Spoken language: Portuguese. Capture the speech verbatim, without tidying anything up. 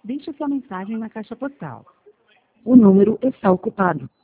Deixe sua mensagem na caixa postal. O número está ocupado.